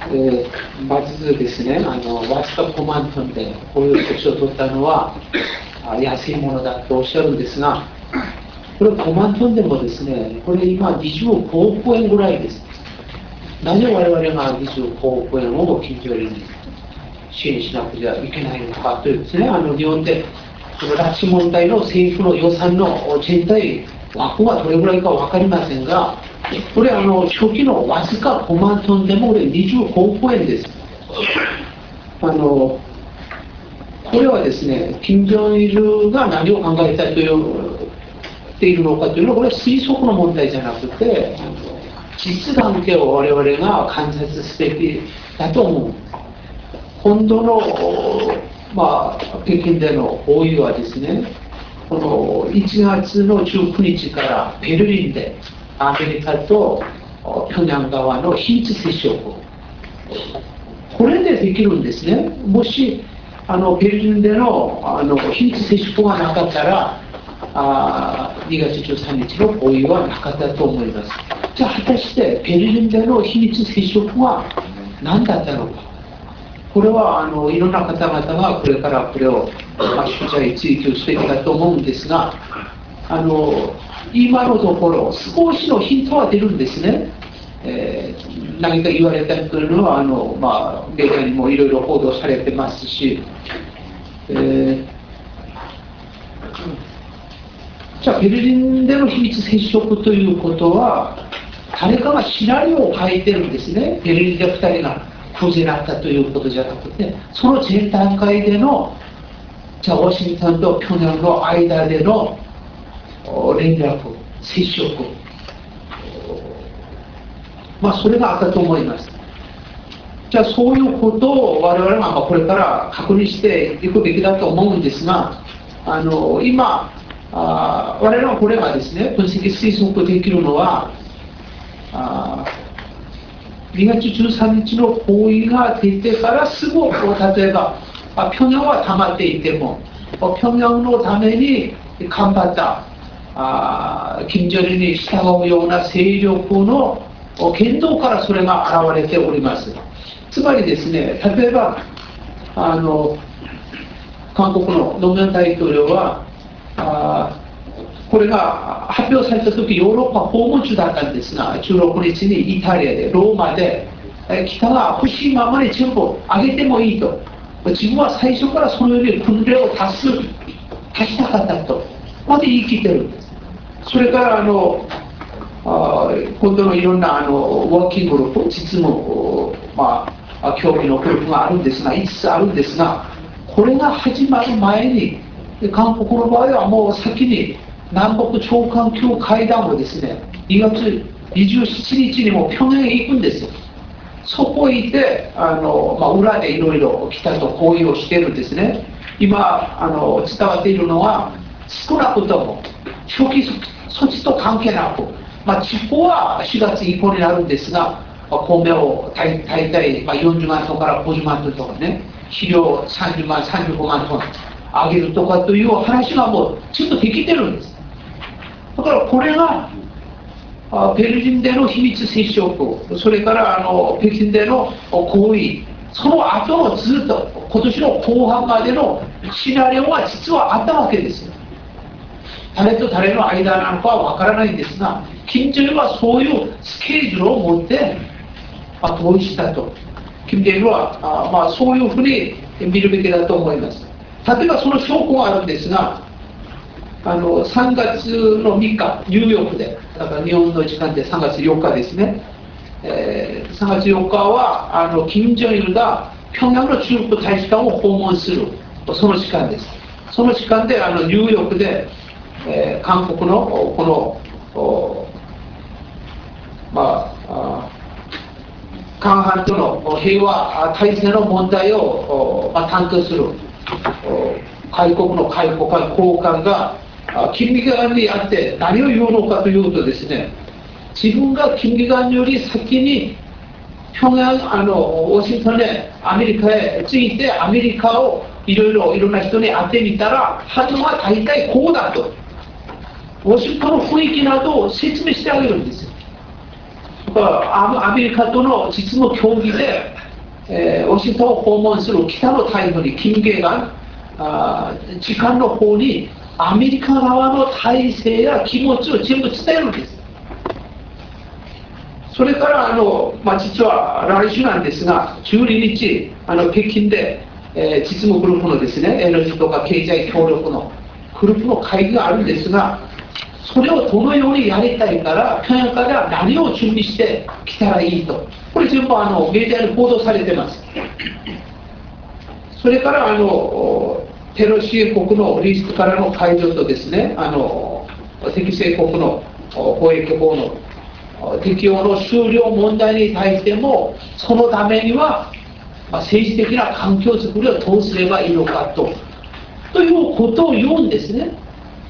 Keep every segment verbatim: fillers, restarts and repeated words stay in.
えー、まずですね、あのわずかごまんトンでこういう土地を取ったのは安いものだとおっしゃるんですが、これごまんトンでもですね、これ今にじゅうごおくえんぐらいです。なぜ我々がにじゅうごおくえんを近所に支援しなくちゃいけないのかというですね、あの日本でこの拉致問題の政府の予算の全体枠はどれぐらいか分かりませんが、これあの初期のわずかごまんトンでもこれにじゅうごおくえんです。あのこれはですね、金正日が何を考えたというているのかというのは、これは推測の問題じゃなくて、実関係を我々が観察すべきだと思う。今度の、まあ、北京での合意はですね、このいちがつのじゅうくにちからベルリンでアメリカと平壌側の非日接触、これでできるんですね。もしあのベルリンでのあの非日接触がなかったら、あにがつじゅうさんにちの合意はなかったと思います。じゃあ果たしてベルリンでの非日接触は何だったのか。これはあのいろんな方々がこれからこれを、まあ、取材追求すべきだと思うんですが、あの今のところ少しのヒントは出るんですね。えー、何か言われたというのはあの、まあ、メディアにもいろいろ報道されてますし、えー、じゃあベルリンでの秘密接触ということは誰かがシナリオを書いてるんですね。ベルリンでふたりが空戦になったということじゃなくて、その前段階でのじゃあワシントンと平壌の間での連絡、接触、まあそれがあったと思います。じゃあそういうことを我々がこれから確認していくべきだと思うんですが、あの今あ我々はこれがですね、分析推測できるのは、あにがつじゅうさんにちの合意が出てからすぐ、例えば平壌は溜まっていても、平壌のために頑張ったあ金正日に従うような勢力の言動からそれが現れております。つまりですね、例えばあの韓国のノムヨン大統領はあこれが発表された時ヨーロッパ訪問中だったんですが、じゅうろくにちにイタリアでローマで北が欲しいままに全部上げてもいいと、自分は最初からそのように訓練を足す足したかったとまで言い切ってるんです。それからあのあ今度のいろんなあのワーキンググループ、実務、まあ、協議のグループがあるんですが、いつつあるんですが、これが始まる前に韓国の場合はもう先に南北長官級会談をですね、にがつにじゅうしちにちにも平壌へ行くんですよ。そこへ行ってあの、まあ、裏でいろいろ北と交易をしているんですね。今あの伝わっているのは少なくとも初期措置と関係なく、まあ、地方はしがつ以降になるんですが、まあ、米を大体、まあ、よんじゅうまんトンからごじゅうまんトンとかね、肥料さんじゅうまん、さんじゅうごまんトン上げるとかという話がもうちょっとできてるんです。だからこれがベルリンでの秘密接触、それからあの北京での合意、その後のずっと今年の後半までのシナリオが実はあったわけですよ。誰と誰の間なのかは分からないんですが、金正日はそういうスケジュールを持って合意したと。金正日はあ、まあ、そういうふうに見るべきだと思います。例えばその証拠があるんですが、あのさんがつのみっか、ニューヨークで、だから日本の時間でさんがつよっかですね、えー、さんがつよっかはあの金正日が平壌の中国大使館を訪問する、その時間です。その時間であのニューヨークで、えー、韓国のこの、まあ、韓半島の平和体制の問題を、まあ、担当する外国の外交官高官が金日成にあって何を言うのかというとですね、自分が金日成より先に平壌あのワシントンでアメリカへ着いてアメリカをいろいろいろんな人に会ってみたら反応は大体こうだと、ワシントンの雰囲気などを説明してあげるんですよ。 アメリカとの実務協議で、えー、ワシントンを訪問する北の大国金芸が時間の方にアメリカ側の体制や気持ちを全部伝えるんです。それからあの、まあ、実は来週なんですがじゅうににちあの北京で、えー、実務グループのですねエネルギーとか経済協力のグループの会議があるんですが、それをどのようにやりたいから平壌から何を準備してきたらいいと、これ全部あのメディアに報道されてます。それからあのテロ支援国のリストからの解除とですね、あの敵性国の貿易法の適用の終了問題に対しても、そのためには政治的な環境づくりをどうすればいいのかとということを言うんですね。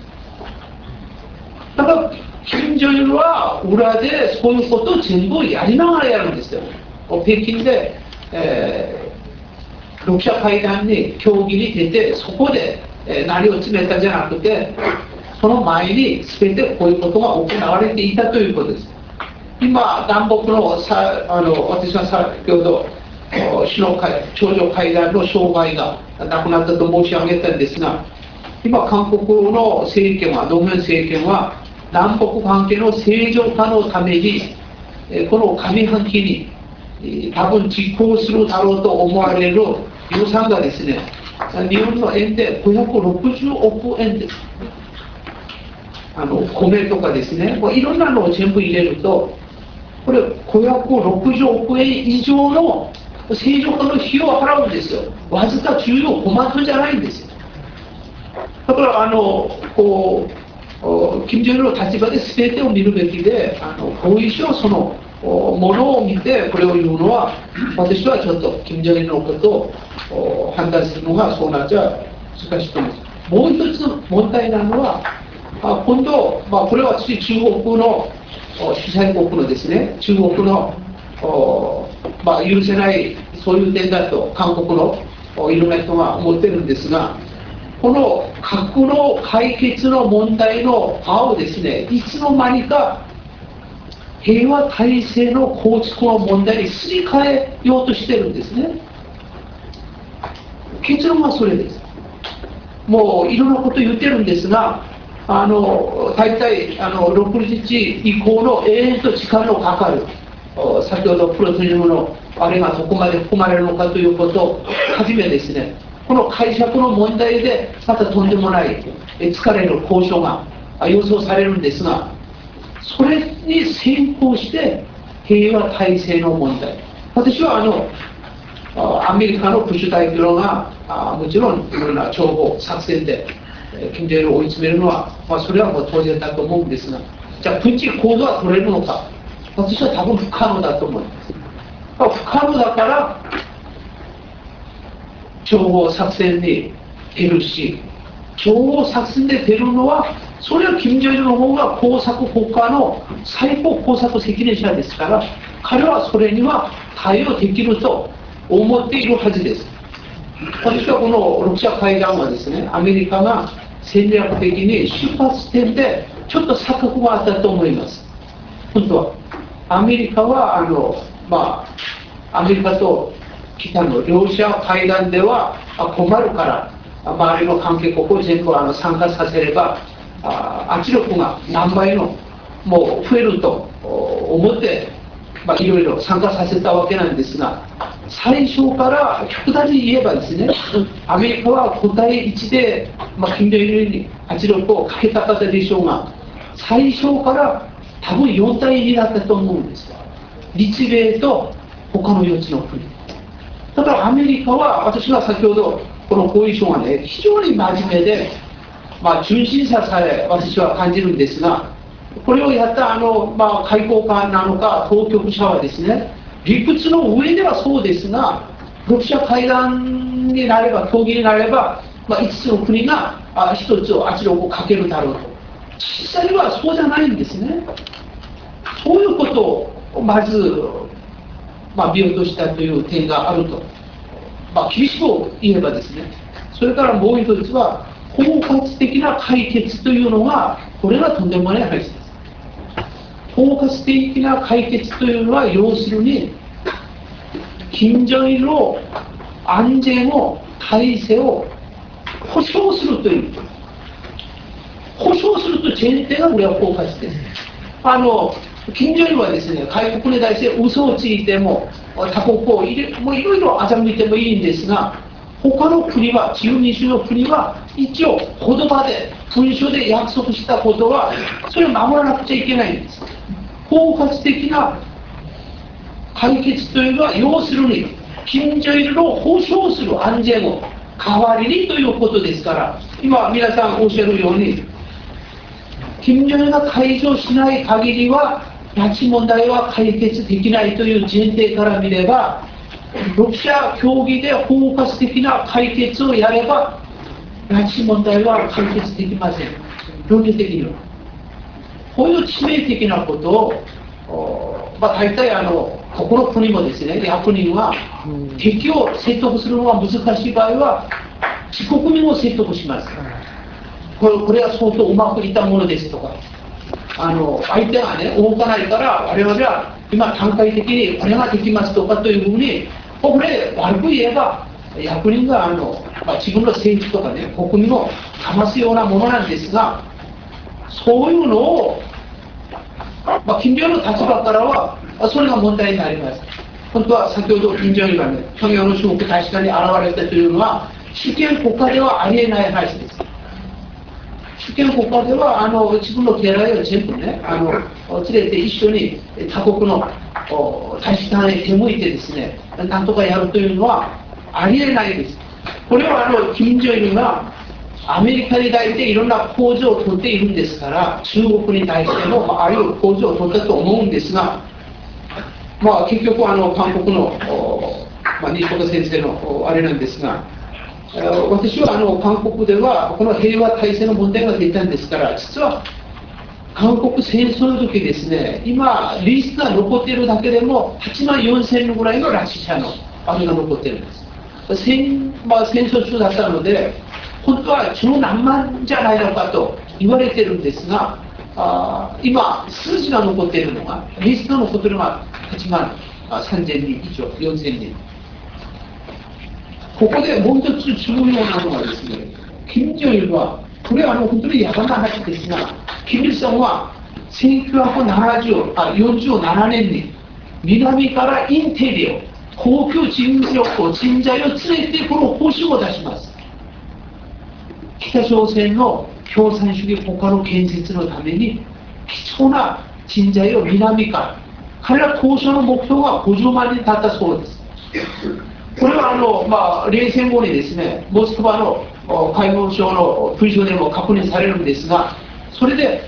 だから金正日は裏でそういうことを全部やりながらやるんですよ。北京で、えー、ろく者会談に協議に出て、そこで、えー、何を詰めたじゃなくて、その前に全てこういうことが行われていたということです。今南北のさあの私が先ほど首脳会頂上会談の障害がなくなったと申し上げたんですが、今韓国の政権はノンメン政権は南北関係の正常化のためにこの上半期に多分実行するだろうと思われる予算がですね、日本の円でごひゃくろくじゅうおくえんです。あの米とかですね、いろんなのを全部入れるとこれごひゃくろくじゅうおくえん以上の正常化の費用を払うんですよ。わずかじゅうごまんトンじゃないんですよ。だからあのこう金正日の立場で全てを見るべきで、あの合意書そのものを見てこれを言うのは、私はちょっと金正日のことを判断するのがそうなっちゃ難しいと思います。もう一つ問題なのは、今度、まあ、これは私中国の主催国のですね、中国の、まあ、許せないそういう点だと韓国のいろんな人が思ってるんですが、この核の解決の問題の場をですね、いつの間にか平和体制の構築の問題にすり替えようとしてるんですね。結論はそれです。もういろんなこと言ってるんですが、あの大体あのろくじゅうにち以降の永遠と時間のかかる、先ほどプロトニウムのあれがどこまで含まれるのかということをはじめですね、この解釈の問題でまたとんでもない疲れる交渉が予想されるんですが、それに先行して平和体制の問題、私はあのアメリカのプッシュ大統領がもちろんいろんな情報作戦で金正日を追い詰めるのは、まあ、それはもう当然だと思うんですが、じゃあ軍事行動は取れるのか、私は多分不可能だと思います。不可能だから情報作戦に出るし、情報作戦で出るのはそれは金正日の方が工作国家の最高工作責任者ですから、彼はそれには対応できると思っているはずです。私はこのろく者会談はですね、アメリカが戦略的に出発点でちょっと錯覚があったと思います。本当はアメリカはあの、まあ、アメリカと北の両者会談では困るから周りの関係国を全部あの参加させれば圧力が何倍のもう増えると思って、まあ、いろいろ参加させたわけなんですが、最初から極端に言えばですね、アメリカはご対いちで、まあ、金正日に圧力をかけたかったでしょうが、最初から多分よん対にだったと思うんですよ。日米と他のよっつの国。だからアメリカは、私は先ほどこの合意書がね、非常に真面目で、まあ、純真ささえ私は感じるんですが、これをやったあの、まあ、外交官なのか当局者はですね、理屈の上ではそうですが、ろく者会談になれば、協議になれば、まあ、いつつの国がひとつ圧力をかけるだろうと。実際はそうじゃないんですね。そういうことをまず、まあ、見落としたという点があると、まあ、厳しく言えばですね、それからもう一つは、包括的な解決というのが、これがとんでもない話です。 包括的な解決というのは、要するに金正日の安全を、体制を保障するという、保障すると前提がこれは包括です。あの金正日はですね、外国に対して嘘をついても、他国をいれもういろいろ欺いてもいいんですが、他の国は、自由民主の国は、一応、言葉で、文書で約束したことは、それを守らなくちゃいけないんです。包括的な解決というのは、要するに、金正日を保障する安全を代わりにということですから、今、皆さんおっしゃるように、金正日が解除しない限りは、拉致問題は解決できないという前提から見れば、ロシア協議で包括的な解決をやれば、拉致問題は解決できません。論理的には。こういう致命的なことを、まあ、大体あの、ここの国もですね、役人は敵を説得するのが難しい場合は、自国民を説得します。これ、これは相当うまくいったものですとか。あの相手がね、動かないから、我々は今、段階的にこれができますとかというふうに、これ、悪く言えば、役人があの、まあ、自分の政治とかね、国民を騙すようなものなんですが、そういうのを、まあ、金正日の立場からは、それが問題になります。本当は先ほど金正日がね、平壌の種目確かに現れたというのは、主権国家ではありえない話です。主権国家ではあの自分の家来を全部ね、あの連れて一緒に他国の大使館へ出向いてですね、なんとかやるというのはありえないです。これはあの金正日がアメリカに対していろんな工場を取っているんですから、中国に対しても、まあ、あるいは工場を取ったと思うんですが、まあ、結局あの韓国の、まあ、西岡先生のあれなんですが、私はあの韓国ではこの平和体制の問題が出たんですから、実は韓国戦争の時ですね、今リストが残っているだけでもはちまんよんせんぐらいの拉致者のあれが残っているんです。戦、まあ、戦争中だったので、本当はじゅうなんまんじゃないのかと言われているんですが、あ今数字が残っているのが、リストが残っているのがはちまんさんぜんにん以上、よんせんにん。ここでもう一つ重要なのはですね、金正日は、これはあの本当にやばな話ですが、金日成はせんきゅうひゃくななじゅうあよんじゅうななねんに南からインテリを、高級人力、人材を連れてこの方針を出します。北朝鮮の共産主義国家の建設のために貴重な人材を南から、彼ら当初の目標はごじゅうまんにんだったそうです。これはあの、まあ、冷戦後にですね、モスクワの海軍省の文書でも確認されるんですが、それで、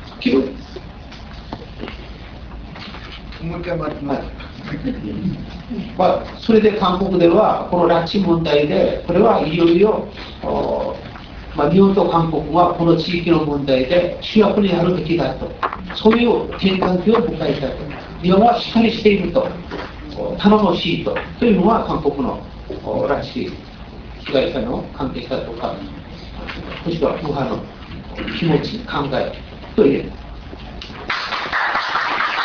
もう一回待って待って。まあ、それで韓国では、この拉致問題で、これはいよいよ、まあ、日本と韓国はこの地域の問題で主役になるべきだと、そういう転換期を迎えたと。日本はしっかりしていると。頼もしいとというのは韓国の拉致被害者の関係者とか、もしくは右派の気持ち、考えと言える。